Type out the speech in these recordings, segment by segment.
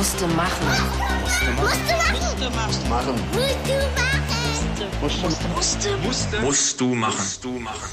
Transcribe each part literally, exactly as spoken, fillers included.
Musste machen. Musste machen. Musste machen. Musste. Musste. Musst du machen. Musst du machen.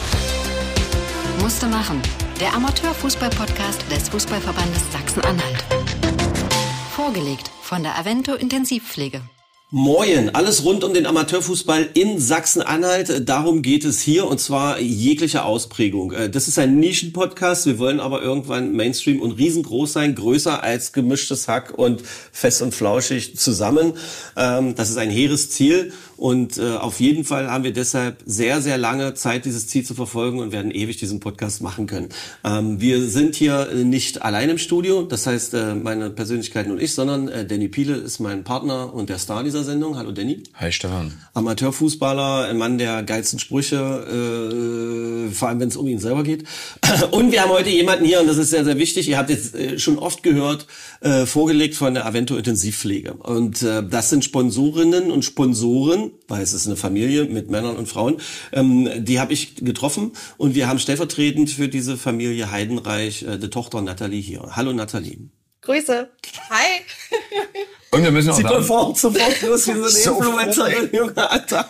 Musste machen. Der Amateurfußball-Podcast des Fußballverbandes Sachsen-Anhalt. Vorgelegt von der Avento Intensivpflege. Moin, alles rund um den Amateurfußball in Sachsen-Anhalt. Darum geht es hier, und zwar jegliche Ausprägung. Das ist ein Nischenpodcast. Wir wollen aber irgendwann Mainstream und riesengroß sein, größer als gemischtes Hack und fest und flauschig zusammen. Das ist ein hehres Ziel. Und äh, auf jeden Fall haben wir deshalb sehr, sehr lange Zeit, dieses Ziel zu verfolgen und werden ewig diesen Podcast machen können. Ähm, wir sind hier nicht allein im Studio, das heißt äh, meine Persönlichkeiten und ich, sondern äh, Danny Piele ist mein Partner und der Star dieser Sendung. Hallo Danny. Hi Stefan. Amateurfußballer, ein Mann der geilsten Sprüche, äh, vor allem wenn es um ihn selber geht. Und wir haben heute jemanden hier, und das ist sehr, sehr wichtig, ihr habt jetzt äh, schon oft gehört, äh, vorgelegt von der Avento Intensivpflege. Und äh, das sind Sponsorinnen und Sponsoren, weil es ist eine Familie mit Männern und Frauen, ähm, die habe ich getroffen, und wir haben stellvertretend für diese Familie Heidenreich äh, die Tochter Nathalie hier. Hallo Nathalie. Grüße. Hi. Und wir müssen auch Sieht man sagen, vor, sofort los wie so eine So Influencerin, Junge, Alter.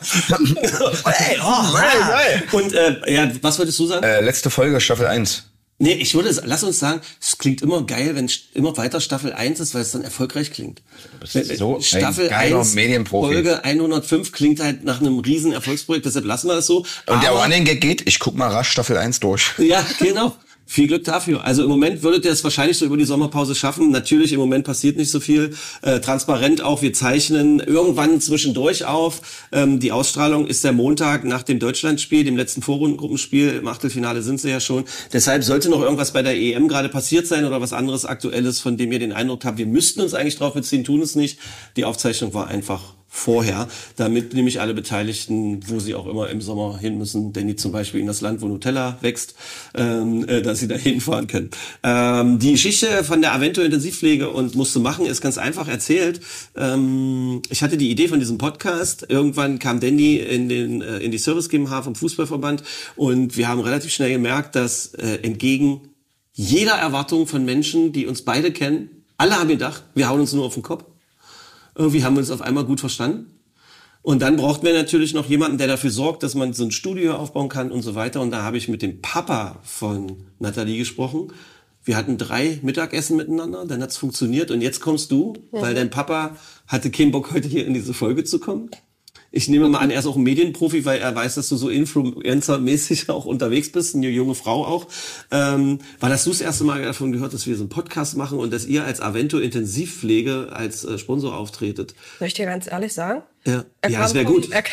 Hey, oh, hey, hey. Und äh, ja, was wolltest du sagen? äh, letzte Folge Staffel eins. Nee, ich würde, lass uns sagen, es klingt immer geil, wenn immer weiter Staffel eins ist, weil es dann erfolgreich klingt. Du bist so Staffel ein geiler eins, Medienprofi. Folge hundertfünf klingt halt nach einem riesen Erfolgsprojekt, deshalb lassen wir das so. Und der Aber- Running Gag geht, ich guck mal rasch Staffel eins durch. Ja, genau. Viel Glück dafür. Also im Moment würdet ihr es wahrscheinlich so über die Sommerpause schaffen. Natürlich, im Moment passiert nicht so viel. Äh, transparent auch, wir zeichnen irgendwann zwischendurch auf. Ähm, die Ausstrahlung ist der Montag nach dem Deutschlandspiel, dem letzten Vorrundengruppenspiel. Im Achtelfinale sind sie ja schon. Deshalb sollte noch irgendwas bei der E M gerade passiert sein oder was anderes Aktuelles, von dem ihr den Eindruck habt, wir müssten uns eigentlich drauf beziehen, tun es nicht. Die Aufzeichnung war einfach vorher, damit nämlich alle Beteiligten, wo sie auch immer im Sommer hin müssen, Danny zum Beispiel in das Land, wo Nutella wächst, ähm, äh, dass sie da hinfahren können. Ähm, die Geschichte von der Avento Intensivpflege und musste machen ist ganz einfach erzählt. Ähm, ich hatte die Idee von diesem Podcast. Irgendwann kam Danny in den äh, in die Service GmbH vom Fußballverband, und wir haben relativ schnell gemerkt, dass äh, entgegen jeder Erwartung von Menschen, die uns beide kennen, alle haben gedacht, wir hauen uns nur auf den Kopf. Irgendwie haben wir uns auf einmal gut verstanden. Und dann braucht man natürlich noch jemanden, der dafür sorgt, dass man so ein Studio aufbauen kann und so weiter. Und da habe ich mit dem Papa von Nathalie gesprochen. Wir hatten drei Mittagessen miteinander, dann hat's funktioniert. Und jetzt kommst du, mhm. weil dein Papa hatte keinen Bock, heute hier in diese Folge zu kommen. Ich nehme mal an, er ist auch ein Medienprofi, weil er weiß, dass du so Influencer-mäßig auch unterwegs bist, eine junge Frau auch. Ähm, wann hast du das erste Mal davon gehört, dass wir so einen Podcast machen und dass ihr als Avento Intensivpflege als äh, Sponsor auftretet? Soll ich dir ganz ehrlich sagen? Ja, Er ja kam das wäre vom- gut. Er,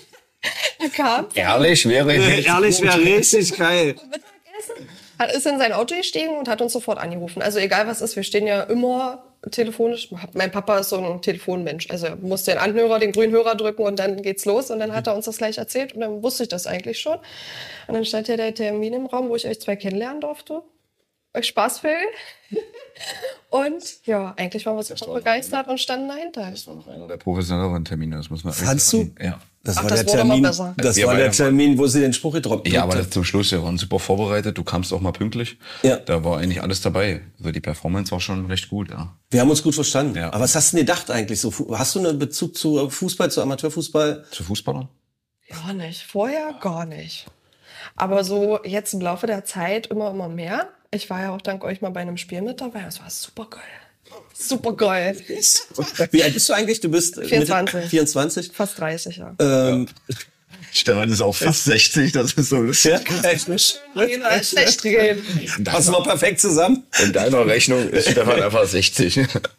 er kam Ehrlich wäre Äh, ehrlich, wäre richtig geil. vom Mittagessen, hat, ist in sein Auto gestiegen und hat uns sofort angerufen. Also egal was ist, wir stehen ja immer telefonisch. Mein Papa ist so ein Telefonmensch. Also er muss den Anhörer, den grünen Hörer drücken, und dann geht's los. Und dann hat er uns das gleich erzählt, und dann wusste ich das eigentlich schon. Und dann stand ja der Termin im Raum, wo ich euch zwei kennenlernen durfte. Euch Spaßvögel. Und ja, eigentlich waren wir sofort begeistert und standen dahinter. Das war noch einer der professionelleren Termine, das muss man ehrlich Fandst sagen. du? Ja. Das Ach, war das der wurde mal Termin, besser. das Ja, war aber der ja. Termin, wo sie den Spruch gedroppt Ja, aber hat. das zum Schluss, wir waren super vorbereitet, du kamst auch mal pünktlich. Ja. Da war eigentlich alles dabei. Also die Performance war schon recht gut, ja. Wir haben uns gut verstanden. Ja. Aber was hast du denn gedacht eigentlich? So, hast du einen Bezug zu Fußball, zu Amateurfußball? Zu Fußballern? Gar nicht. Vorher gar nicht. Aber so jetzt im Laufe der Zeit immer, immer mehr. Ich war ja auch dank euch mal bei einem Spiel mit dabei. Das war super geil. Super geil. Wie alt bist du eigentlich? Du bist äh, vierundzwanzig. Mitte vierundzwanzig? Fast dreißig, ja. Ähm, Stefan ist auch fast sechzig, das ist so lustig. ja, echt nicht. Schlecht gehen. Passen wir perfekt zusammen. In deiner Rechnung ist Stefan einfach sechzig.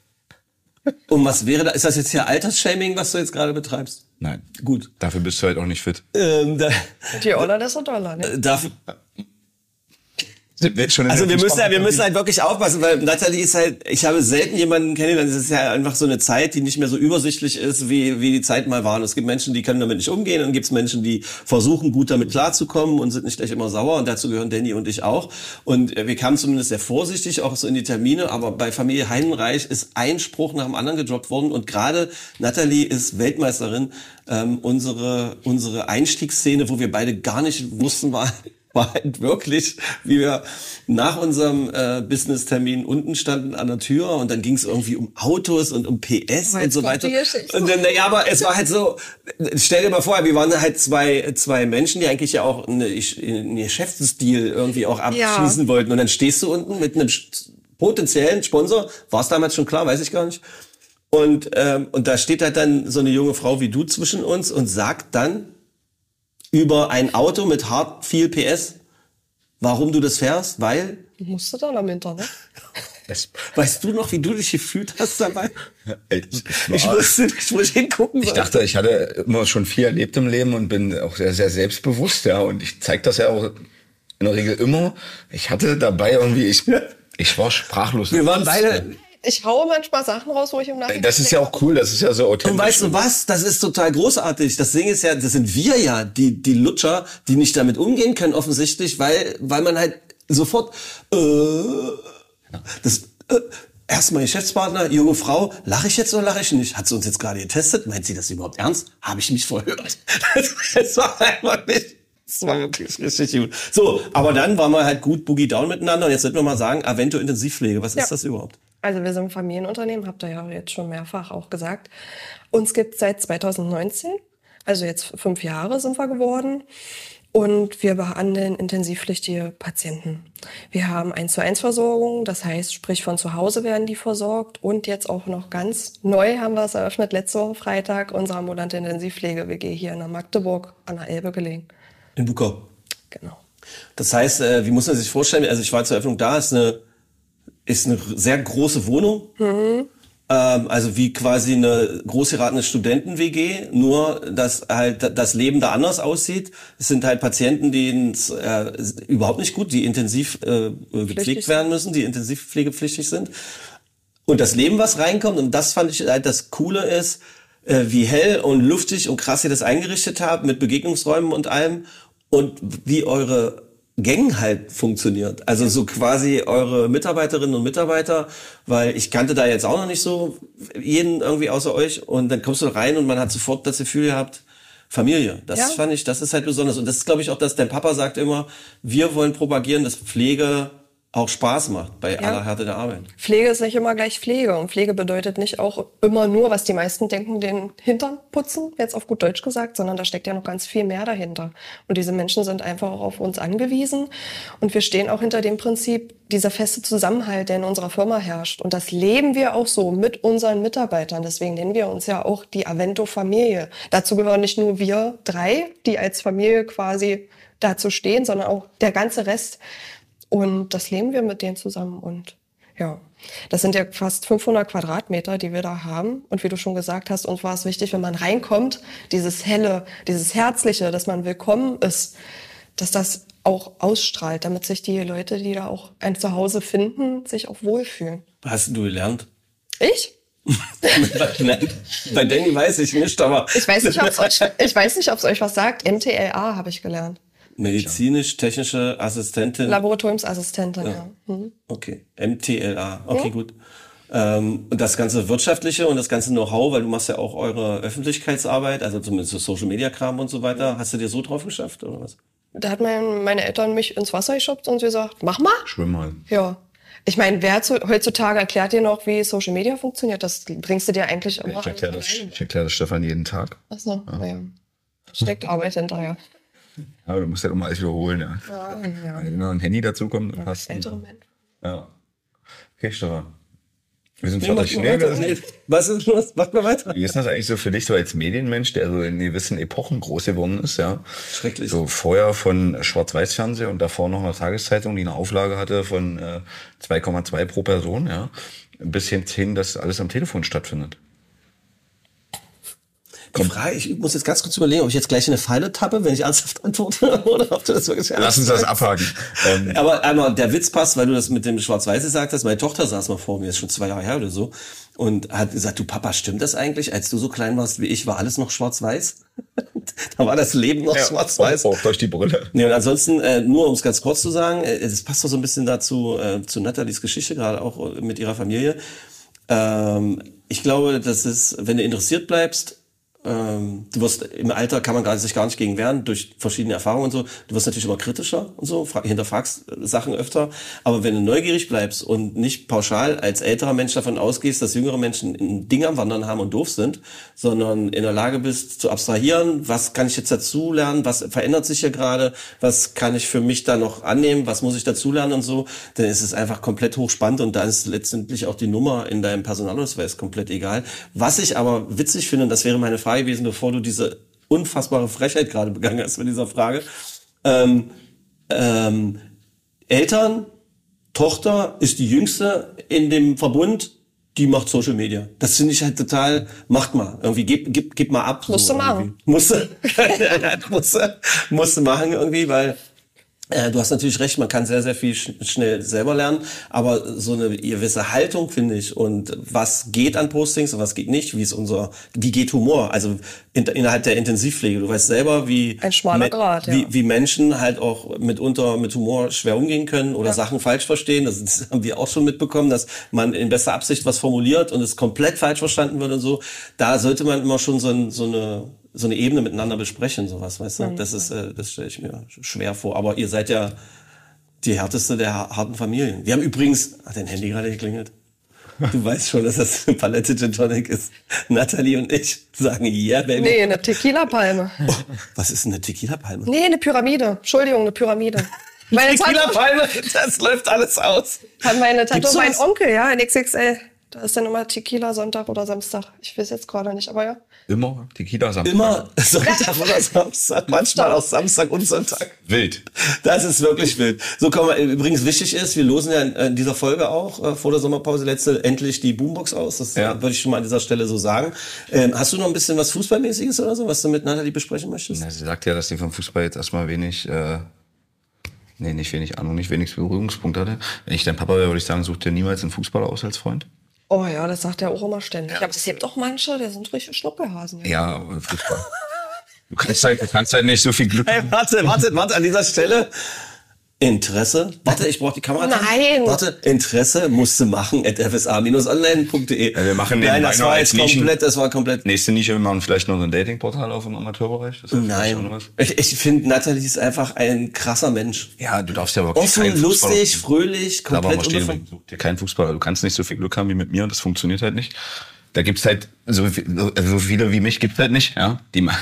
Und was wäre da? Ist das jetzt hier Altersshaming, was du jetzt gerade betreibst? Nein. Gut. Dafür bist du halt auch nicht fit. Ähm, da, Je Oller, desto Dollar, ne? dafür, Sind wir jetzt schon in also der wir müssen, ja, wir Fußball- müssen halt wirklich aufpassen, weil Nathalie ist halt, ich habe selten jemanden kennengelernt, es ist ja einfach so eine Zeit, die nicht mehr so übersichtlich ist, wie, wie die Zeit mal war. Und es gibt Menschen, die können damit nicht umgehen, und dann gibt es Menschen, die versuchen, gut damit klarzukommen und sind nicht gleich immer sauer, und dazu gehören Danny und ich auch. Und äh, wir kamen zumindest sehr vorsichtig auch so in die Termine, aber bei Familie Heidenreich ist ein Spruch nach dem anderen gedroppt worden, und gerade Nathalie ist Weltmeisterin. Ähm, unsere, unsere Einstiegsszene, wo wir beide gar nicht wussten, war, war halt wirklich, wie wir nach unserem äh, Business-Termin unten standen an der Tür und dann ging es irgendwie um Autos und um P S und so weiter. Und dann, naja, aber es war halt so, stell dir mal vor, wir waren halt zwei zwei Menschen, die eigentlich ja auch eine, einen Geschäftsdeal irgendwie auch abschließen ja. wollten. Und dann stehst du unten mit einem potenziellen Sponsor, war es damals schon klar, weiß ich gar nicht. Und ähm, und da steht halt dann so eine junge Frau wie du zwischen uns und sagt dann über ein Auto mit hart viel P S, warum du das fährst, weil... Du musst du dann am Winter, ne? Weißt du noch, wie du dich gefühlt hast dabei? Ich, ich, musste, ich muss hingucken. Ich dachte, ich hatte immer schon viel erlebt im Leben und bin auch sehr, sehr selbstbewusst, ja. Und ich zeige das ja auch in der Regel immer. Ich hatte dabei irgendwie, ich, ich war sprachlos. Wir waren beide... Ich haue manchmal Sachen raus, wo ich im Nachhinein... Das ist ja auch cool, das ist ja so authentisch. Und weißt du was? Das ist total großartig. Das Ding ist ja, das sind wir ja, die die Lutscher, die nicht damit umgehen können offensichtlich, weil weil man halt sofort... Äh, das äh, erstmal Geschäftspartner, junge Frau, lache ich jetzt oder lache ich nicht? Hat sie uns jetzt gerade getestet? Meint sie das überhaupt ernst? Habe ich mich verhört? Das war einfach nicht... Das war wirklich richtig gut. So, aber dann waren wir halt gut Boogie Down miteinander. Und jetzt sollten wir mal sagen, Avento Intensivpflege, was ja. ist das überhaupt? Also wir sind ein Familienunternehmen, habt ihr ja jetzt schon mehrfach auch gesagt. Uns gibt es seit zweitausendneunzehn, also jetzt fünf Jahre sind wir geworden. Und wir behandeln intensivpflichtige Patienten. Wir haben eins zu eins Versorgung, das heißt, sprich von zu Hause werden die versorgt. Und jetzt auch noch ganz neu haben wir es eröffnet, letzte Woche Freitag, unsere ambulante Intensivpflege-W G hier in der Magdeburg an der Elbe gelegen. In Buckau? Genau. Das heißt, wie muss man sich vorstellen, also ich war zur Eröffnung da, ist eine ist eine sehr große Wohnung, mhm. ähm, also wie quasi eine groß geratene Studenten-W G, nur dass halt das Leben da anders aussieht. Es sind halt Patienten, denen es äh, überhaupt nicht gut, die intensiv äh, gepflegt werden müssen, die intensivpflegepflichtig sind. Und das Leben, was reinkommt, und das fand ich halt das Coole ist, äh, wie hell und luftig und krass ihr das eingerichtet habt, mit Begegnungsräumen und allem, und wie eure Gang halt funktioniert. Also so quasi eure Mitarbeiterinnen und Mitarbeiter, weil ich kannte da jetzt auch noch nicht so jeden irgendwie außer euch, und dann kommst du rein und man hat sofort das Gefühl gehabt, Familie. Das ja. fand ich, das ist halt besonders. Und das ist, glaube ich, auch, dass dein Papa sagt immer, wir wollen propagieren, dass Pflege auch Spaß macht bei ja. aller Härte der Arbeit. Pflege ist nicht immer gleich Pflege. Und Pflege bedeutet nicht auch immer nur, was die meisten denken, den Hintern putzen, jetzt auf gut Deutsch gesagt, sondern da steckt ja noch ganz viel mehr dahinter. Und diese Menschen sind einfach auch auf uns angewiesen. Und wir stehen auch hinter dem Prinzip, dieser feste Zusammenhalt, der in unserer Firma herrscht. Und das leben wir auch so mit unseren Mitarbeitern. Deswegen nennen wir uns ja auch die Avento-Familie. Dazu gehören nicht nur wir drei, die als Familie quasi dazu stehen, sondern auch der ganze Rest. Und das leben wir mit denen zusammen. Und ja, das sind ja fast fünfhundert Quadratmeter, die wir da haben. Und wie du schon gesagt hast, uns war es wichtig, wenn man reinkommt, dieses Helle, dieses Herzliche, dass man willkommen ist, dass das auch ausstrahlt, damit sich die Leute, die da auch ein Zuhause finden, sich auch wohlfühlen. Was hast du gelernt? Ich? Bei Danny weiß ich nicht, aber... Ich weiß nicht, ob es euch, ich weiß nicht, ob es euch was sagt. M T L A habe ich gelernt. Medizinisch-technische Assistentin. Laboratoriumsassistentin, ja. ja. Mhm. Okay, M T L A, okay, ja. gut. Ähm, und das ganze Wirtschaftliche und das ganze Know-how, weil du machst ja auch eure Öffentlichkeitsarbeit, also zumindest so Social-Media-Kram und so weiter. Hast du dir so drauf geschafft, oder was? Da hat mein, meine Eltern mich ins Wasser geschubst und gesagt, mach mal. Schwimm mal. Ja. Ich meine, wer zu, heutzutage erklärt dir noch, wie Social Media funktioniert? Das bringst du dir eigentlich immer. Ich erkläre das, ich erklär das Stefan jeden Tag. Ach so, ja. ja. Steckt Arbeit hinterher. Ja, du musst ja immer alles wiederholen, ja. ja, ja. Wenn noch ein Handy dazu kommt, dann passt es. Ja. Okay, Stefan. Wir sind nee, fertig. Was ist los? Mach mal weiter. Wie ist das eigentlich so für dich, so als Medienmensch, der so in gewissen Epochen groß geworden ist, ja? Schrecklich. So vorher von Schwarz-Weiß-Fernsehen und davor noch eine Tageszeitung, die eine Auflage hatte von äh, zwei Komma zwei pro Person, ja? Bis hin, dass alles am Telefon stattfindet. Die Frage, ich muss jetzt ganz kurz überlegen, ob ich jetzt gleich in eine Falle tappe, wenn ich ernsthaft antworte, oder ob du das wirklich ernst Lass uns das abhaken. Ähm. Aber einmal, der Witz passt, weil du das mit dem Schwarz-Weiß gesagt hast. Meine Tochter saß mal vor mir, ist schon zwei Jahre her oder so, und hat gesagt, du Papa, stimmt das eigentlich? Als du so klein warst wie ich, war alles noch Schwarz-Weiß? Da war das Leben noch ja, schwarz-weiß. Auch durch die Brille. Nee, und ansonsten, äh, nur um es ganz kurz zu sagen, äh, das passt doch so ein bisschen dazu, äh, zu Nathalies Geschichte, gerade auch mit ihrer Familie. Ähm, ich glaube, dass es, wenn du interessiert bleibst, ähm, du wirst im Alter kann man gar, sich gar nicht gegen wehren durch verschiedene Erfahrungen und so. Du wirst natürlich immer kritischer und so, fra- hinterfragst Sachen öfter. Aber wenn du neugierig bleibst und nicht pauschal als älterer Mensch davon ausgehst, dass jüngere Menschen ein Ding am Wandern haben und doof sind, sondern in der Lage bist zu abstrahieren, was kann ich jetzt dazu lernen, was verändert sich hier gerade, was kann ich für mich da noch annehmen, was muss ich dazu lernen und so, dann ist es einfach komplett hochspannend und da ist letztendlich auch die Nummer in deinem Personalausweis komplett egal. Was ich aber witzig finde, und das wäre meine Frage gewesen, bevor du diese unfassbare Frechheit gerade begangen hast mit dieser Frage, ähm, ähm, Eltern, Tochter ist die Jüngste in dem Verbund, die macht Social Media. Das finde ich halt total, macht mal. Irgendwie, gib, gib, gib mal ab. Musst so du machen. Irgendwie. Musste, musste, musste machen irgendwie, weil äh, du hast natürlich recht, man kann sehr, sehr viel sch- schnell selber lernen, aber so eine gewisse Haltung, finde ich, und was geht an Postings und was geht nicht, wie ist unser, wie geht Humor, also in, innerhalb der Intensivpflege. Du weißt selber, wie, Ein schmaler Grat, ja. wie, wie Menschen halt auch mitunter mit Humor schwer umgehen können oder Ja. Sachen falsch verstehen. Das, das haben wir auch schon mitbekommen, dass man in bester Absicht was formuliert und es komplett falsch verstanden wird und so. Da sollte man immer schon so, ein, so eine so eine Ebene miteinander besprechen, sowas, weißt du? Mhm. Das ist, äh, das stelle ich mir schwer vor. Aber ihr seid ja die härteste der ha- harten Familien. Wir haben übrigens, hat dein Handy gerade geklingelt? Du weißt schon, dass das eine Palette Gin Tonic ist. Nathalie und ich sagen, yeah, baby. Nee, eine Tequila-Palme. Oh, was ist denn eine Tequila-Palme? Nee, eine Pyramide. Entschuldigung, eine Pyramide. Meine Tante, Tequila-Palme, das läuft alles aus. hat meine Tante Gibt's und mein sowas? Onkel, ja, in X X L. Da ist dann immer Tequila Sonntag oder Samstag. Ich weiß jetzt gerade nicht, aber ja. Immer Tequila Samstag. Immer Sonntag oder Samstag, manchmal auch Samstag und Sonntag. Wild. Das ist wirklich wild. So kann man, übrigens wichtig ist, wir losen ja in, in dieser Folge auch äh, vor der Sommerpause letzte endlich die Boombox aus. Das Ja. äh, würde ich schon mal an dieser Stelle so sagen. Ähm, hast du noch ein bisschen was Fußballmäßiges oder so, was du mit Nathalie besprechen möchtest? Na, sie sagt ja, dass sie vom Fußball jetzt erstmal wenig, äh, nee, nicht wenig Ahnung, nicht wenig Berührungspunkte hatte. Wenn ich dein Papa wäre, würde ich sagen, such dir niemals einen Fußballer aus als Freund. Oh ja, das sagt er auch immer ständig. Aber es gibt auch manche, die sind richtig Schnuckelhasen. Ja. Ja, aber Fußball. Du kannst halt, du kannst halt nicht so viel Glück Hey, warte, warte, warte, an dieser Stelle. Interesse? Warte, ich brauche die Kamera. Nein. Warte, Interesse musst du machen at f s a dash online punkt d e. Ja, wir machen Nein, nebenbei das noch war als jetzt Nischen- komplett, das war komplett. Nächste Nische, wir machen vielleicht noch so ein Datingportal auf im Amateurbereich. Das ist vielleicht auch noch Nein. was. Ich, ich finde, Nathalie ist einfach ein krasser Mensch. Ja, du darfst ja wirklich Offen, keinen Fußballer- lustig, fröhlich, Da war mal komplett stehen, unbefangen. such dir keinen Fußballer. Du kannst nicht so viel Glück haben wie mit mir und das funktioniert halt nicht. Da gibt's halt so, viel- so viele wie mich gibt's halt nicht, ja. Die ma-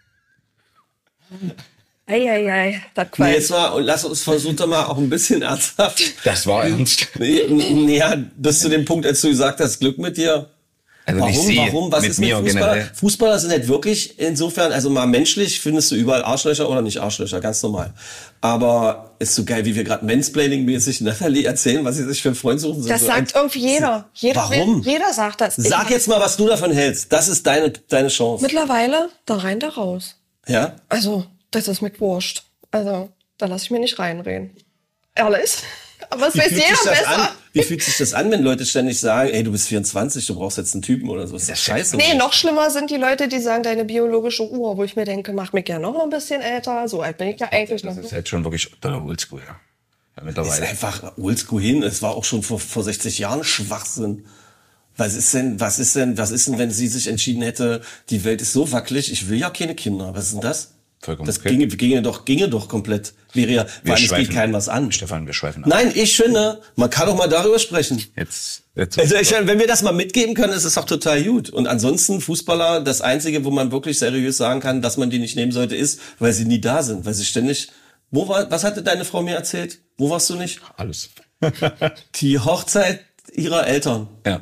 Eieiei, das Nee, Quatsch. jetzt mal, und lass uns versuchen doch mal auch ein bisschen ernsthaft. Das war ernst. Nee, n- ja, bis zu dem Punkt, als du gesagt hast, Glück mit dir. Also Warum, nicht sie, warum, was mit ist mit mir Fußballer? generell. Fußballer sind halt wirklich insofern, also mal menschlich findest du überall Arschlöcher oder nicht Arschlöcher, ganz normal. Aber ist so geil, wie wir gerade Mansplaining-mäßig Nathalie erzählen, was sie sich für einen Freund suchen. Das so sagt ein- irgendwie jeder. jeder Warum? Jeder sagt das. Sag Ich- jetzt mal, was du davon hältst. Das ist deine, deine Chance. Mittlerweile, da rein, da raus. Ja? Also, das ist mir wurscht. Also, da lasse ich mir nicht reinreden. Ehrlich. Aber es Wie weiß fühlt, jeder sich das besser. an? Wie fühlt sich das an, wenn Leute ständig sagen, ey, du bist vierundzwanzig, du brauchst jetzt einen Typen oder so? Das ist doch scheiße. Nee, noch schlimmer sind die Leute, die sagen, deine biologische Uhr, wo ich mir denke, mach mich ja noch mal ein bisschen älter. So alt bin ich ja eigentlich noch Das ist nicht. halt schon wirklich unter der Oldschool, ja. Ja, ist mittlerweile. einfach oldschool hin. Es war auch schon vor, vor sechzig Jahren Schwachsinn. Was ist denn, was ist denn, was ist denn, wenn sie sich entschieden hätte, die Welt ist so wackelig, ich will ja keine Kinder. Was ist denn das? Vollkommen Das okay. ginge, ginge doch, ginge doch komplett. Wäre ja, Wir weil es geht schweifen- keinem was an. Stefan, wir schweifen ab. Nein, ich finde, man kann doch mal darüber sprechen. Jetzt, jetzt. Also ich, wenn wir das mal mitgeben können, ist es doch total gut. Und ansonsten Fußballer, das Einzige, wo man wirklich seriös sagen kann, dass man die nicht nehmen sollte, ist, weil sie nie da sind, weil sie ständig. Wo war? Was hatte deine Frau mir erzählt? Wo warst du nicht? Alles. Die Hochzeit ihrer Eltern. Ja.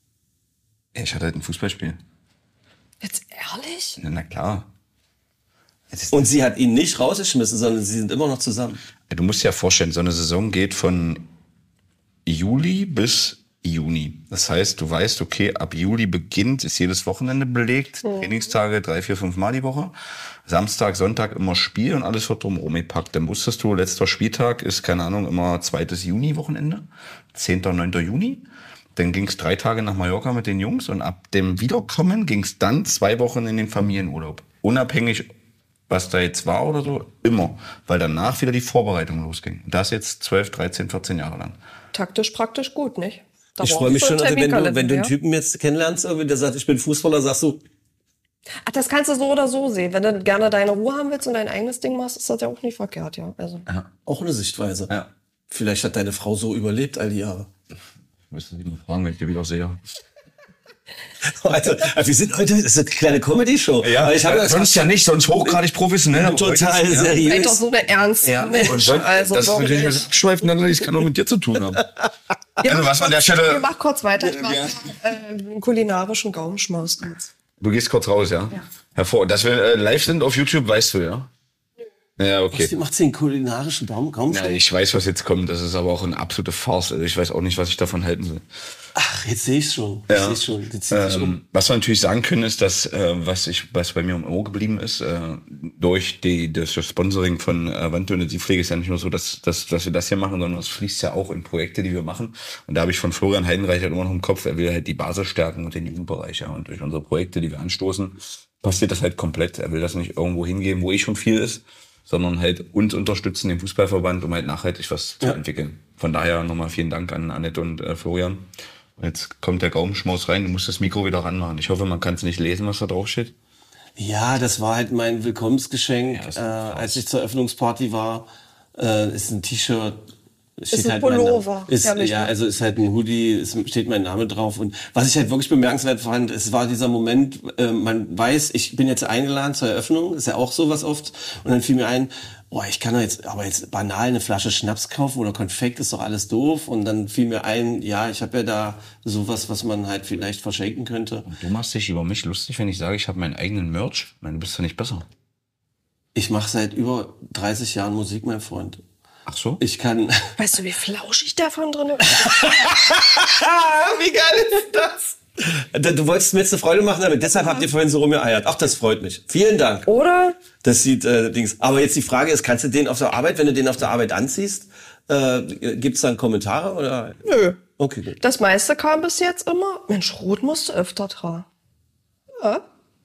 Ich hatte halt ein Fußballspiel. Jetzt ehrlich? Na, na klar. Es ist, Und sie hat ihn nicht rausgeschmissen, sondern sie sind immer noch zusammen. du musst dir ja vorstellen, so eine Saison geht von Juli bis Juni. Das heißt, du weißt, okay, ab Juli beginnt, ist jedes Wochenende belegt, Trainingstage drei, vier, fünf Mal die Woche. Samstag, Sonntag immer Spiel und alles wird drumherum gepackt. Dann wusstest du, letzter Spieltag ist, keine Ahnung, immer zweites Juni-Wochenende, zehnter, neunter Juni. Dann ging's drei Tage nach Mallorca mit den Jungs und ab dem Wiederkommen ging's dann zwei Wochen in den Familienurlaub. Unabhängig, was da jetzt war oder so, immer. Weil danach wieder die Vorbereitung losging. Und das jetzt zwölf, dreizehn, vierzehn Jahre lang. Taktisch praktisch gut, nicht? Da Ich brauchst freue mich du schon, einen also wenn du, wenn du einen Terminkalender, Typen jetzt kennenlernst, irgendwie, der sagt, ich bin Fußballer, sagst du, Ach, das kannst du so oder so sehen. Wenn du gerne deine Ruhe haben willst und dein eigenes Ding machst, ist das ja auch nicht verkehrt, ja. Also. Ja, auch eine Sichtweise. Ja. Vielleicht hat deine Frau so überlebt all die Jahre. Müssen Sie mal fragen, wenn ich die wieder sehe. Also, wir sind heute, das ist eine kleine Comedy-Show. Ja, aber ich habe sonst ja nicht, sonst hochgradig professionell. Total ja. seriös. Vielleicht doch so eine ernst. Ja. Mensch, Und also das warum natürlich nicht? abschweifen, dann das kann auch mit dir zu tun haben. Ja, Also, was an der Ich Stelle. mach kurz weiter. Ich mach Ja. äh, einen kulinarischen Gaumenschmaus. Du gehst kurz raus, ja? Ja. Hervor. Dass wir äh, live sind auf YouTube, weißt du, ja? Ja, okay. Was macht sie einen kulinarischen Baum? Kaum Ja, ich weiß, was jetzt kommt. Das ist aber auch eine absolute Farce. Also ich weiß auch nicht, was ich davon halten soll. Ach, jetzt sehe ich schon. Ja. Ich sehe schon. Jetzt zieht sich um. Ähm, was wir natürlich sagen können, ist, dass äh, was ich, was bei mir im Ohr geblieben ist, äh, durch die das Sponsoring von äh, Avento Intensivpflege ist ja nicht nur so, dass, dass, dass wir das hier machen, sondern es fließt ja auch in Projekte, die wir machen. Und da habe ich von Florian Heidenreich halt immer noch im Kopf, er will halt die Basis stärken und den Jugendbereich. Ja. Und durch unsere Projekte, die wir anstoßen, passiert das halt komplett. Er will das nicht irgendwo hingeben, wo eh schon viel ist, sondern halt uns unterstützen, den Fußballverband, um halt nachhaltig was zu Ja. entwickeln. Von daher nochmal vielen Dank an Annette und äh, Florian. Jetzt kommt der Gaumenschmaus rein, du musst das Mikro wieder ranmachen. Ich hoffe, man kann es nicht lesen, was da drauf steht. Ja, das war halt mein Willkommensgeschenk, Ja, das äh, ist eine als ich zur Eröffnungsparty war. Äh, ist ein T-Shirt. Steht ein halt mein Name- Pullover. Ist, Ja, ja, nicht wahr? also ist halt ein Hoodie, es steht mein Name drauf. Und was ich halt wirklich bemerkenswert fand, es war dieser Moment, äh, man weiß, ich bin jetzt eingeladen zur Eröffnung, ist ja auch sowas oft. Und dann fiel mir ein, boah, ich kann doch jetzt, aber jetzt banal eine Flasche Schnaps kaufen oder Konfekt, ist doch alles doof. Und dann fiel mir ein, ja, ich habe ja da sowas, was man halt vielleicht verschenken könnte. Du machst dich über mich lustig, wenn ich sage, ich habe meinen eigenen Merch. Ich meine, du bist ja nicht besser. Ich mache seit über dreißig Jahren Musik, mein Freund. Ach so? Ich kann... Weißt du, wie flauschig davon drin ist? Wie geil ist das? Du wolltest mir jetzt eine Freude machen, aber deshalb habt ihr vorhin so rumgeeiert. Ach, das freut mich. Vielen Dank. Oder? Das sieht äh, Dings. Aber jetzt die Frage ist, kannst du den auf der Arbeit, wenn du den auf der Arbeit anziehst, äh, gibt's dann Kommentare oder? Nö. Okay, gut. Das meiste kam bis jetzt immer, Mensch, Rot musst du öfter tragen. Ja.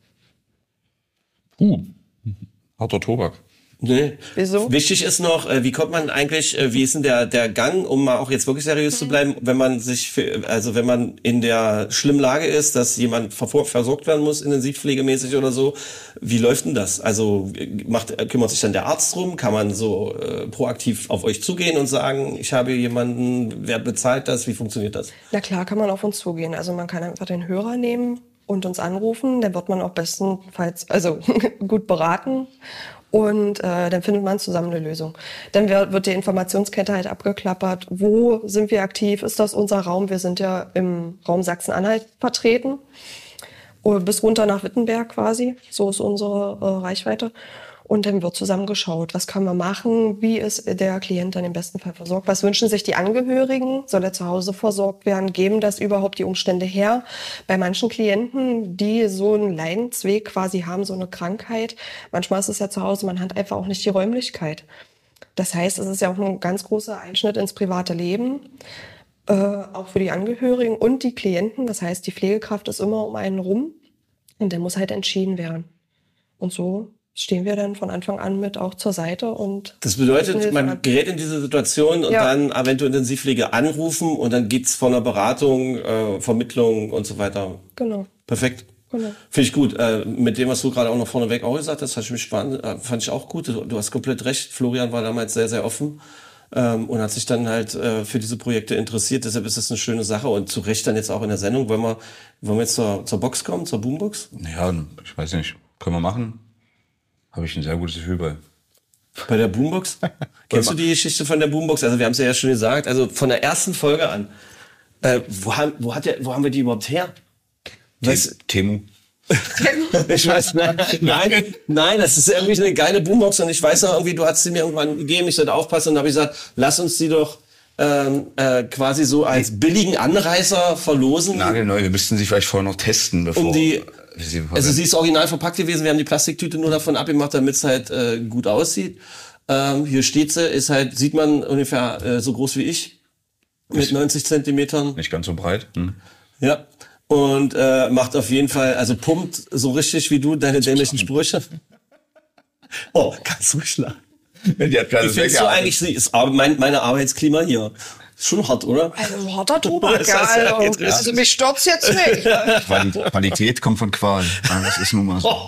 Uh, harter Tobak. Nee. Wieso? Wichtig ist noch, äh, wie kommt man eigentlich, äh, wie ist denn der der Gang, um mal auch jetzt wirklich seriös Mhm. zu bleiben, wenn man sich, für, also wenn man in der schlimmen Lage ist, dass jemand ver- versorgt werden muss, intensivpflegemäßig oder so, wie läuft denn das? Also macht, kümmert sich dann der Arzt drum? Kann man so äh, proaktiv auf euch zugehen und sagen, ich habe jemanden, wer bezahlt das? Wie funktioniert das? Na klar, kann man auf uns zugehen. Also man kann einfach den Hörer nehmen und uns anrufen. Dann wird man auch bestenfalls, also gut beraten. Und äh, dann findet man zusammen eine Lösung. Dann wird, wird die Informationskette halt abgeklappert. Wo sind wir aktiv? Ist das unser Raum? Wir sind ja im Raum Sachsen-Anhalt vertreten. Oder bis runter nach Wittenberg quasi. So ist unsere äh, Reichweite. Und dann wird zusammen geschaut, was können wir machen, wie ist der Klient dann im besten Fall versorgt, was wünschen sich die Angehörigen, soll er zu Hause versorgt werden, geben das überhaupt die Umstände her. Bei manchen Klienten, die so einen Leidensweg quasi haben, so eine Krankheit, manchmal ist es ja zu Hause, man hat einfach auch nicht die Räumlichkeit. Das heißt, es ist ja auch ein ganz großer Einschnitt ins private Leben, äh, auch für die Angehörigen und die Klienten. Das heißt, die Pflegekraft ist immer um einen rum und dann muss halt entschieden werden. Und so stehen wir dann von Anfang an mit auch zur Seite. Und Das bedeutet, man gerät in diese Situation und Ja. dann Avento Intensivpflege anrufen und dann geht's von der Beratung, äh, Vermittlung und so weiter. Genau. Perfekt. Genau. Finde ich gut. Äh, mit dem, was du gerade auch noch vorneweg auch gesagt hast, hat ich mich fand, äh, fand ich auch gut. Du, du hast komplett recht. Florian war damals sehr, sehr offen ähm, und hat sich dann halt äh, für diese Projekte interessiert. Deshalb ist das eine schöne Sache und zu Recht dann jetzt auch in der Sendung. Wollen wir, wollen wir jetzt zur, zur Box kommen, zur Boombox? Ja, ich weiß nicht. Können wir machen? Habe ich ein sehr gutes Gefühl bei. Bei der Boombox? Kennst du die Geschichte von der Boombox? Also wir haben es ja schon gesagt, also von der ersten Folge an. Äh, wo, haben, wo, hat der, wo haben wir die überhaupt her? Was? Temu. Ich weiß, nein, nein, nein, das ist irgendwie eine geile Boombox und ich weiß noch irgendwie, du hast sie mir irgendwann gegeben, ich sollte aufpassen und dann habe ich gesagt, lass uns die doch ähm, äh, quasi so als billigen Anreißer verlosen. Nagelneu, wir müssten sie vielleicht vorher noch testen, bevor Um die- wir sie Also sie ist original verpackt gewesen, wir haben die Plastiktüte nur davon abgemacht, damit es halt äh, gut aussieht. Ähm, hier steht sie, ist halt, sieht man ungefähr äh, so groß wie ich, mit neunzig Zentimetern. nicht ganz so breit. Hm. Ja. Und äh, macht auf jeden Fall, also pumpt so richtig wie du deine dämlichen Sprüche. Oh, kannst du schlagen. Die hat gerade Wie findest du eigentlich, sie ist aber mein, meine Arbeitsklima hier? Schon hart, oder? Also ein harter Tobak, Das ja. hast du ja Also, gedreht. also mich stört's jetzt nicht. Quali- Qualität kommt von Qual. Ja, das ist nun mal so.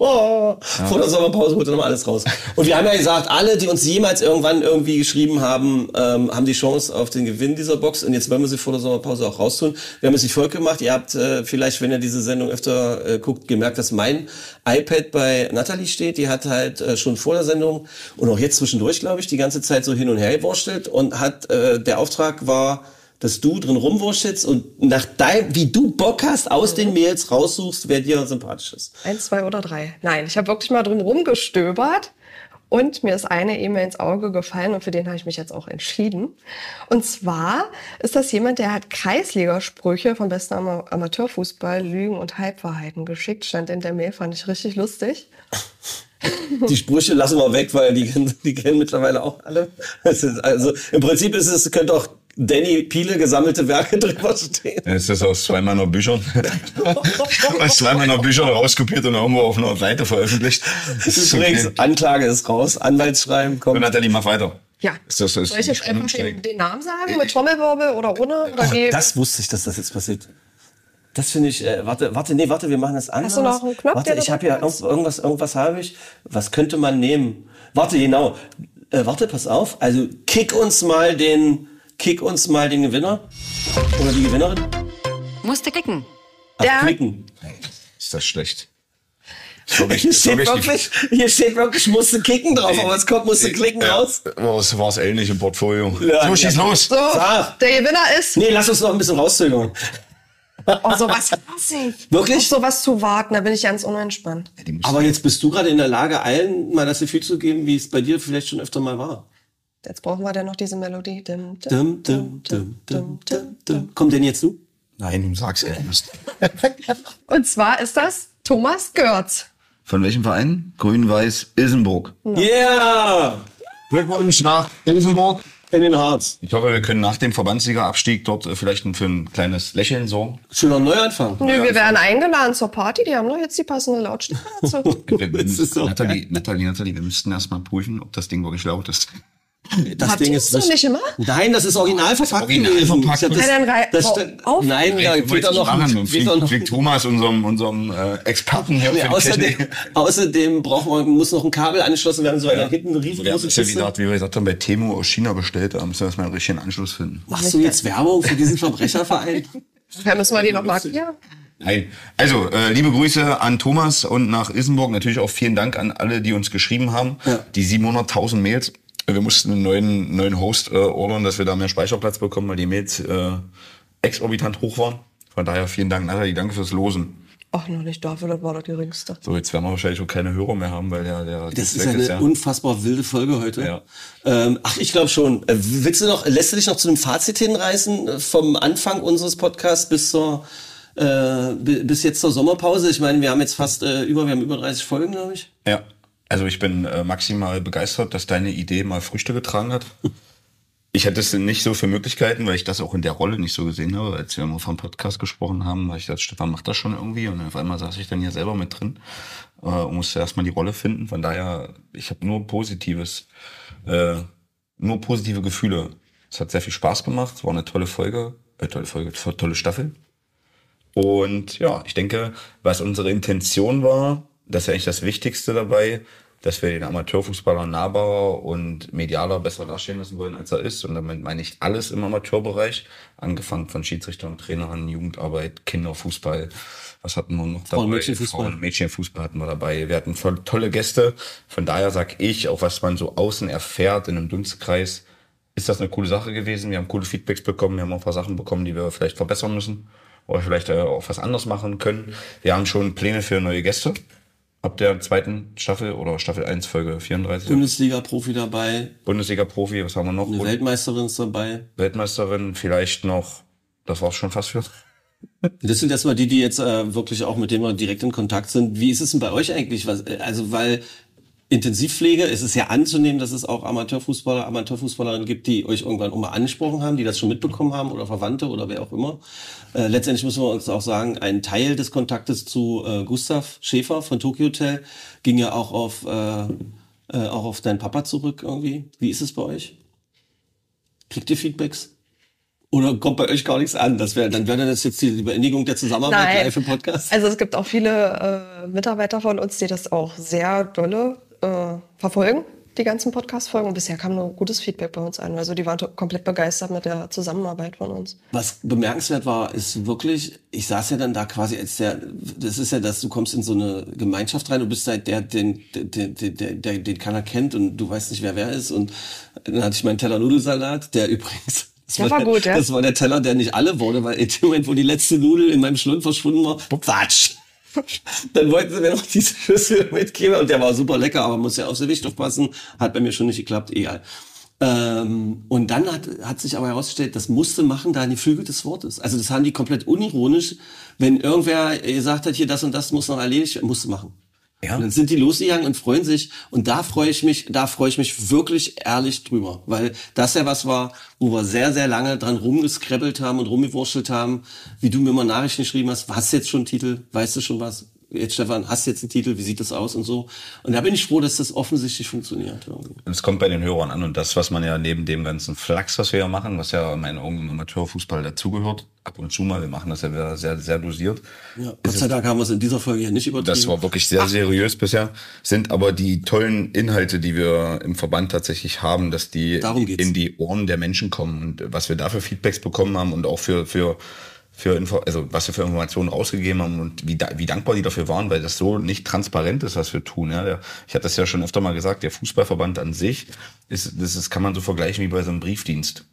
Vor der Sommerpause holt er nochmal alles raus. Und wir haben ja gesagt, alle, die uns jemals irgendwann irgendwie geschrieben haben, ähm, haben die Chance auf den Gewinn dieser Box. Und jetzt wollen wir sie vor der Sommerpause auch raustun. Wir haben es wie folgt gemacht. Ihr habt äh, vielleicht, wenn ihr diese Sendung öfter äh, guckt, gemerkt, dass mein iPad bei Natalie steht. Die hat halt äh, schon vor der Sendung und auch jetzt zwischendurch, glaube ich, die ganze Zeit so hin und her gewurstelt. Und hat äh, der Auftrag war, dass du drin rumwurschtelst und nach deinem, wie du Bock hast, aus den Mails raussuchst, wer dir sympathisch ist. Eins, zwei oder drei. Nein, ich habe wirklich mal drum rumgestöbert und mir ist eine E-Mail ins Auge gefallen und für den habe ich mich jetzt auch entschieden. Und zwar ist das jemand, der hat Kreisligasprüche vom besten Ama- Amateurfußball, Lügen und Halbwahrheiten geschickt. Stand in der Mail, fand ich richtig lustig. Die Sprüche lassen wir weg, weil die, die kennen mittlerweile auch alle. Es ist also im Prinzip ist es, könnte auch Danny Piele gesammelte Werke drüber stehen. Ist das aus zwei meiner Büchern? aus zwei meiner Bücher rauskopiert und irgendwo auf einer Seite veröffentlicht. Das ist Übrigens, okay. Anklage ist raus, Anwaltsschreiben Und kommt. Nathalie, mach weiter. Ja. Ist das, ist Soll ich jetzt einfach den, den Namen sagen, mit Trommelwirbel oder ohne? Oder wie? Das wusste ich, dass das jetzt passiert. Das finde ich, äh, warte, warte, nee, warte, wir machen das anders. Hast du noch einen Knopf, Warte, den du ich habe ja drücken kannst? irgend- irgendwas, irgendwas habe ich. Was könnte man nehmen? Warte, genau. Äh, warte, pass auf. Also, kick uns mal den, kick uns mal den Gewinner. Oder die Gewinnerin. Musste klicken. Ach, Der- klicken. Ist das schlecht? Sorry, Hier steht sorry, wirklich, hier steht wirklich, musste kicken drauf, aber es kommt, musste klicken ja, raus. Was war's L nicht im Portfolio? Ja, so, schieß ja. los! So, Sag. der Gewinner ist... Nee, lass uns noch ein bisschen rauszögern. Oh, sowas hasse ich. Wirklich? Auf sowas zu warten, da bin ich ganz unentspannt. Die muss- Aber jetzt bist du gerade in der Lage, allen mal das Gefühl zu geben, wie es bei dir vielleicht schon öfter mal war. Jetzt brauchen wir dann noch diese Melodie. Dim, Dum, dum, dum, dum, dum, dum. Komm denn jetzt du? Nein, du sagst ernst. Und zwar ist das Thomas Görz. Von welchem Verein? Grün-Weiß Isenburg. Yeah! Glückwunsch nach Isenburg. In den Harz. Ich hoffe, wir können nach dem Verbandsliga-Abstieg dort äh, vielleicht für ein kleines Lächeln sorgen. Schöner Neuanfang. Nö, wir werden eingeladen zur Party. Die haben doch jetzt die passende Lautstärke dazu. Wir, wir, Das ist so Natalie, Natalie, Natalie, wir müssten erst mal prüfen, ob das Ding wirklich laut ist. Das Habt ihr das so nicht immer? Nein, das ist original verpackt Original gewesen. verpackt. Ich hab das, Ja, dann rei- das oh, stand- auf. Nein, da Ich fehlt auch noch, machen. fehlt Fliegt, auch noch. fliegt Thomas, unserem, unserem äh, Experten hier Nee, für die außerdem, Technik. außerdem braucht man, muss noch ein Kabel angeschlossen werden, so weiter. Hinten eine Wir haben riesengroße es ja, wie Kiste. gesagt, wie wir gesagt haben, bei Temu aus China bestellt. Da müssen wir erstmal einen richtigen Anschluss finden. Machst du jetzt Werbung für diesen Verbrecherverein? Ja, müssen wir die noch markieren? Nein. Also, äh, liebe Grüße an Thomas und nach Isenburg. Natürlich auch vielen Dank an alle, die uns geschrieben haben. Ja. Die siebenhunderttausend Mails. Wir mussten einen neuen, neuen Host äh, ordern, dass wir da mehr Speicherplatz bekommen, weil die Mails äh, exorbitant hoch waren. Von daher vielen Dank, Nathalie, danke fürs Losen. Ach, noch nicht dafür, das war doch die geringste. So, jetzt werden wir wahrscheinlich auch keine Hörer mehr haben, weil der, der Das weg ist eine ja. unfassbar wilde Folge heute. Ja. Ähm, ach, ich glaube schon. Äh, willst du noch, lässt du dich noch zu einem Fazit hinreißen äh, vom Anfang unseres Podcasts bis zur äh, bi- bis jetzt zur Sommerpause? Ich meine, wir haben jetzt fast äh, über, wir haben über dreißig Folgen, glaube ich. Ja, also ich bin äh, maximal begeistert, dass deine Idee mal Früchte getragen hat. Ich hatte es nicht so für Möglichkeiten, weil ich das auch in der Rolle nicht so gesehen habe. Als wir mal vom Podcast gesprochen haben, habe ich gesagt, Stefan macht das schon irgendwie. Und auf einmal saß ich dann hier selber mit drin äh, und musste erstmal die Rolle finden. Von daher, ich habe nur Positives, äh, nur positive Gefühle. Es hat sehr viel Spaß gemacht, es war eine tolle Folge, äh, tolle Folge, tolle Staffel. Und ja, ich denke, was unsere Intention war, das ist ja eigentlich das Wichtigste dabei, dass wir den Amateurfußballer nahbarer und medialer besser dastehen lassen wollen, als er ist. Und damit meine ich alles im Amateurbereich, angefangen von Schiedsrichtern, Trainern, Jugendarbeit, Kinderfußball. Was hatten wir noch dabei? Frauen- Mädchenfußball. Frauen- Mädchenfußball hatten wir dabei. Wir hatten voll tolle Gäste. Von daher sag ich, auch was man so außen erfährt in einem Dunstkreis, ist das eine coole Sache gewesen. Wir haben coole Feedbacks bekommen. Wir haben auch ein paar Sachen bekommen, die wir vielleicht verbessern müssen. Oder vielleicht äh, auch was anderes machen können. Wir haben schon Pläne für neue Gäste. Ab der zweiten Staffel oder Staffel eins, Folge vierunddreißig. Bundesliga-Profi dabei, Bundesliga-Profi, was haben wir noch? eine Und Weltmeisterin ist dabei. Weltmeisterin, vielleicht noch, das war's schon fast für. Das sind erstmal die, die jetzt äh, wirklich auch mit denen wir direkt in Kontakt sind. Wie ist es denn bei euch eigentlich? Was, äh, also weil Intensivpflege, es ist ja anzunehmen, dass es auch Amateurfußballer, Amateurfußballerinnen gibt, die euch irgendwann auch mal angesprochen haben, die das schon mitbekommen haben oder Verwandte oder wer auch immer. Äh, letztendlich müssen wir uns auch sagen, ein Teil des Kontaktes zu äh, Gustav Schäfer von Tokyo Hotel ging ja auch auf äh, äh, auch auf deinen Papa zurück irgendwie. Wie ist es bei euch? Kriegt ihr Feedbacks? Oder kommt bei euch gar nichts an? Das wäre, dann wäre das jetzt die Beendigung der Zusammenarbeit Nein. live im Podcast. Also es gibt auch viele äh, Mitarbeiter von uns, die das auch sehr dolle äh, verfolgen, die ganzen Podcast-Folgen. Und bisher kam nur gutes Feedback bei uns an. Also die waren to- komplett begeistert mit der Zusammenarbeit von uns. Was bemerkenswert war, ist wirklich, ich saß ja dann da quasi als der, das ist ja das, du kommst in so eine Gemeinschaft rein, du bist halt der, den, den, den, den, den, den keiner kennt und du weißt nicht, wer wer ist. Und dann hatte ich meinen Teller Nudelsalat, der übrigens... Das Der war der, gut, ja. Das war der Teller, der nicht alle wurde, weil in dem Moment, wo die letzte Nudel in meinem Schlund verschwunden war, Quatsch. Dann wollten sie mir noch diese Schüssel mitgeben und der war super lecker, aber muss ja aufs Gewicht aufpassen. Hat bei mir schon nicht geklappt, egal. Ähm, und dann hat, hat sich aber herausgestellt, das musste machen, da ein geflügeltes Wort ist. Also das haben die komplett unironisch, wenn irgendwer gesagt hat, hier das und das muss noch erledigt werden, musste machen. Ja. Und dann sind die losgegangen und freuen sich. Und da freue ich mich, da freue ich mich wirklich ehrlich drüber. Weil das ja was war, wo wir sehr, sehr lange dran rumgeskrebbelt haben und rumgewurschtelt haben. Wie du mir mal Nachrichten geschrieben hast, hast du jetzt schon einen Titel? Weißt du schon was? Jetzt, Stefan, hast du jetzt einen Titel? Wie sieht das aus und so? Und da bin ich froh, dass das offensichtlich funktioniert. Irgendwie. Es kommt bei den Hörern an. Und das, was man ja neben dem ganzen Flachs, was wir ja machen, was ja in meinen Augen im Amateurfußball dazugehört, ab und zu mal, wir machen das ja wieder sehr, sehr dosiert. Ja, Gott sei Dank haben wir es in dieser Folge ja nicht übertrieben. Das war wirklich sehr seriös bisher. Sind aber die tollen Inhalte, die wir im Verband tatsächlich haben, dass die in die Ohren der Menschen kommen. Und was wir da für Feedbacks bekommen haben und auch für, für, für Info, also was wir für Informationen rausgegeben haben und wie, da, wie dankbar die dafür waren, weil das so nicht transparent ist, was wir tun. Ja, der, ich hatte das ja schon öfter mal gesagt, der Fußballverband an sich ist, das ist, kann man so vergleichen wie bei so einem Briefdienst.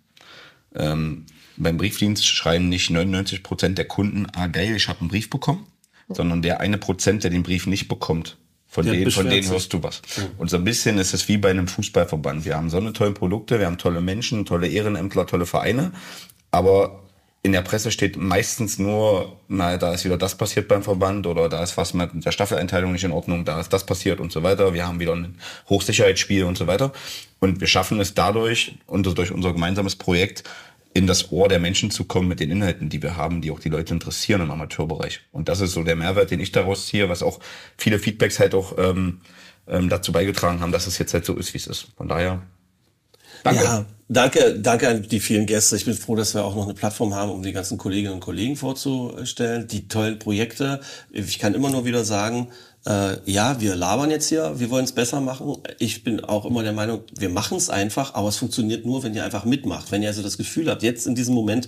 Ähm, beim Briefdienst schreiben nicht neunundneunzig Prozent der Kunden, ah geil, ich habe einen Brief bekommen, ja. sondern der eine Prozent, der den Brief nicht bekommt. Von der denen, von denen hörst du was. Ja. Und so ein bisschen ist es wie bei einem Fußballverband. Wir haben so eine tolle Produkte, wir haben tolle Menschen, tolle Ehrenämtler, tolle Vereine, aber in der Presse steht meistens nur, na, da ist wieder das passiert beim Verband oder da ist was mit der Staffeleinteilung nicht in Ordnung, da ist das passiert und so weiter. Wir haben wieder ein Hochsicherheitsspiel und so weiter. Und wir schaffen es dadurch, und durch unser gemeinsames Projekt, in das Ohr der Menschen zu kommen mit den Inhalten, die wir haben, die auch die Leute interessieren im Amateurbereich. Und das ist so der Mehrwert, den ich daraus ziehe, was auch viele Feedbacks halt auch ähm, ähm, dazu beigetragen haben, dass es jetzt halt so ist, wie es ist. Von daher, danke. Ja, danke, danke an die vielen Gäste. Ich bin froh, dass wir auch noch eine Plattform haben, um die ganzen Kolleginnen und Kollegen vorzustellen, die tollen Projekte. Ich kann immer nur wieder sagen, äh, ja, wir labern jetzt hier, wir wollen es besser machen. Ich bin auch immer der Meinung, wir machen es einfach, aber es funktioniert nur, wenn ihr einfach mitmacht. Wenn ihr also das Gefühl habt, jetzt in diesem Moment,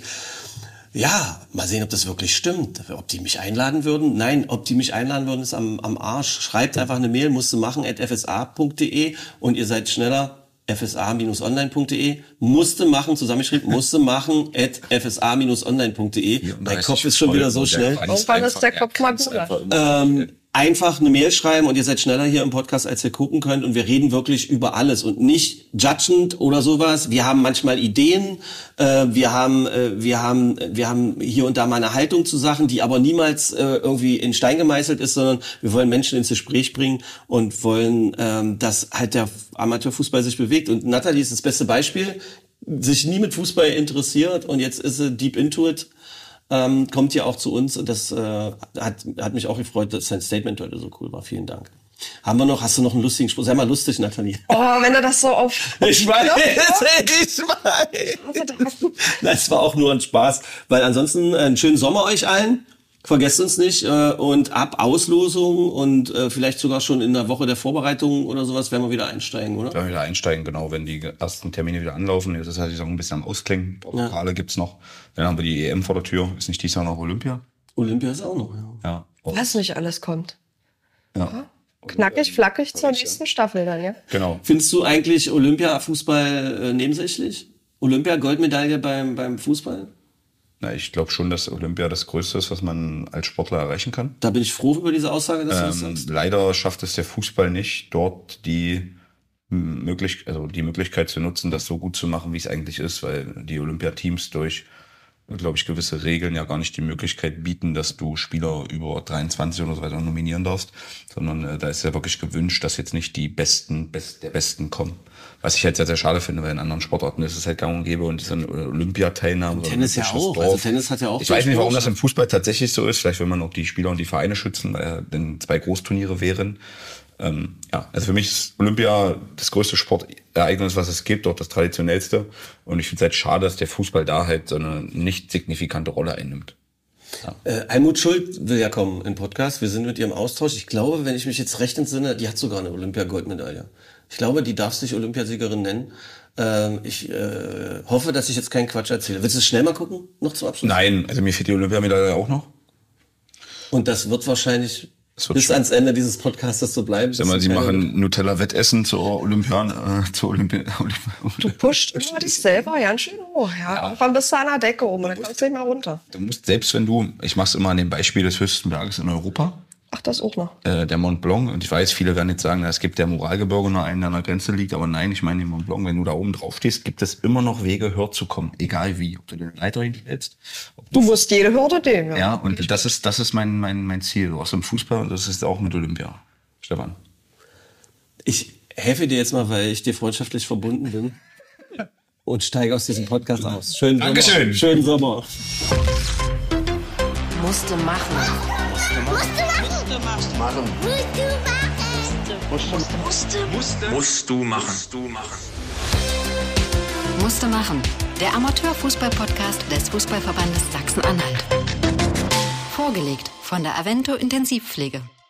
ja, mal sehen, ob das wirklich stimmt. Ob die mich einladen würden? Nein, ob die mich einladen würden, ist am, am Arsch. Schreibt einfach eine Mail, musst du machen, at f s a punkt d e und ihr seid schneller. f s a Bindestrich online punkt d e, musste machen, zusammengeschrieben, musste machen, at f s a Bindestrich online punkt d e. Mein Kopf ist schon wieder so schnell. Irgendwann ist der Kopf mal gut. Ähm, einfach eine Mail schreiben und ihr seid schneller hier im Podcast, als ihr gucken könnt und wir reden wirklich über alles und nicht judgend oder sowas. Wir haben manchmal Ideen, äh, wir haben, äh, wir haben, wir haben hier und da mal eine Haltung zu Sachen, die aber niemals äh, irgendwie in Stein gemeißelt ist, sondern wir wollen Menschen ins Gespräch bringen und wollen, ähm, dass halt der Amateurfußball sich bewegt. Und Nathalie ist das beste Beispiel, sich nie mit Fußball interessiert und jetzt ist sie deep into it. Ähm, kommt ja auch zu uns und das äh, hat, hat mich auch gefreut, dass sein Statement heute so cool war. Vielen Dank. Haben wir noch, hast du noch einen lustigen Spruch? Sei mal lustig, Nathalie. Oh, wenn du das so auf... Ich weiß, ich weiß. Das war auch nur ein Spaß, weil ansonsten einen schönen Sommer euch allen. Vergesst uns nicht äh, und ab Auslosung und äh, vielleicht sogar schon in der Woche der Vorbereitung oder sowas werden wir wieder einsteigen, oder? Werden wir wieder einsteigen, genau, wenn die ersten Termine wieder anlaufen. Jetzt ist halt die Saison ein bisschen am Ausklingen. Pokale ja. gibt's noch. Dann haben wir die E M vor der Tür. Ist nicht dieses Jahr noch Olympia? Olympia ist auch noch, ja. ja. Oh. Was nicht alles kommt. Ja. ja. Knackig, flackig zur nächsten Staffel dann, ja? Genau. Findest du eigentlich Olympia-Fußball äh, nebensächlich? Olympia-Goldmedaille beim, beim Fußball? Na, ich glaube schon, dass Olympia das Größte ist, was man als Sportler erreichen kann. Da bin ich froh über diese Aussage, dass ähm, du das sagst. Leider schafft es der Fußball nicht, dort die, möglich, also die Möglichkeit zu nutzen, das so gut zu machen, wie es eigentlich ist, weil die Olympiateams durch, glaube ich, gewisse Regeln ja gar nicht die Möglichkeit bieten, dass du Spieler über dreiundzwanzig oder so weiter nominieren darfst, sondern äh, da ist ja wirklich gewünscht, dass jetzt nicht die Besten Best, der Besten kommen. Was ich halt sehr, sehr schade finde, weil in anderen Sportarten ist es halt gang und gäbe und es sind Olympiateilnahme. Tennis ja auch, also Tennis hat ja auch... Ich weiß nicht, warum das im Fußball tatsächlich so ist, vielleicht will man auch die Spieler und die Vereine schützen, weil ja dann zwei Großturniere wären. Ähm, ja, also für mich ist Olympia das größte Sportereignis, was es gibt, auch das traditionellste. Und ich finde es halt schade, dass der Fußball da halt so eine nicht signifikante Rolle einnimmt. Ja. Äh, Almut Schuld will ja kommen in Podcast. Wir sind mit ihr im Austausch. Ich glaube, wenn ich mich jetzt recht entsinne, die hat sogar eine Olympia-Goldmedaille. Ich glaube, die darf sich Olympiasiegerin nennen. Ähm, ich äh, hoffe, dass ich jetzt keinen Quatsch erzähle. Willst du es schnell mal gucken? Noch zum Abschluss? Nein, also mir fehlt die Olympiamedaille auch noch. Und das wird wahrscheinlich das wird bis schön. ans Ende dieses Podcastes so bleiben. Sag mal, sie machen Nutella-Wettessen zur Olympian, äh, zur Olympi- Du pusht immer dich selber ganz schön hoch. Ja. Ja. Irgendwann bist du an der Decke oben und dann kommst du nicht mehr runter. Du musst, selbst wenn du, ich mach's immer an dem Beispiel des höchsten Berges in Europa. Ach, das auch noch. Äh, der Mont Blanc. Und ich weiß, viele werden jetzt sagen, na, es gibt der Moralgebirge nur einen, der an der Grenze liegt. Aber nein, ich meine den Mont Blanc. Wenn du da oben drauf stehst, gibt es immer noch Wege, höher zu kommen. Egal wie. Ob du den Leiter hinstellst. Du musst jede Hürde nehmen. Ja, ja, und das ist, das ist mein, mein, mein Ziel. Du hast im Fußball und das ist auch mit Olympia. Stefan. Ich helfe dir jetzt mal, weil ich dir freundschaftlich verbunden bin. Und steige aus diesem Podcast aus. Schönen Dankeschön. Sommer. Schönen Sommer. Musste machen. Machen. Musste, musst du machen. Musst du machen. Musste machen. Der Amateurfußball-Podcast des Fußballverbandes Sachsen-Anhalt. Vorgelegt von der Avento Intensivpflege.